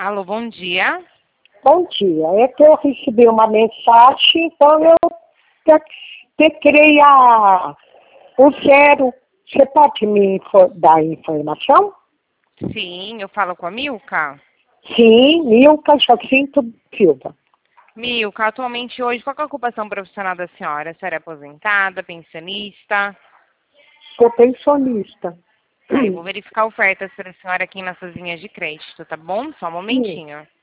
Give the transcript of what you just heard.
Alô, bom dia. Bom dia. É que eu recebi uma mensagem, então eu tecrei o zero. Você pode me dar informação? Sim, eu falo com a Milka. Sim, Milka Jacinto Silva. Milka, atualmente hoje, qual que é a ocupação profissional da senhora? A senhora é aposentada, pensionista? Sou pensionista. Tá, eu vou verificar ofertas para a senhora aqui nas suas linhas de crédito, tá bom? Só um Sim, momentinho.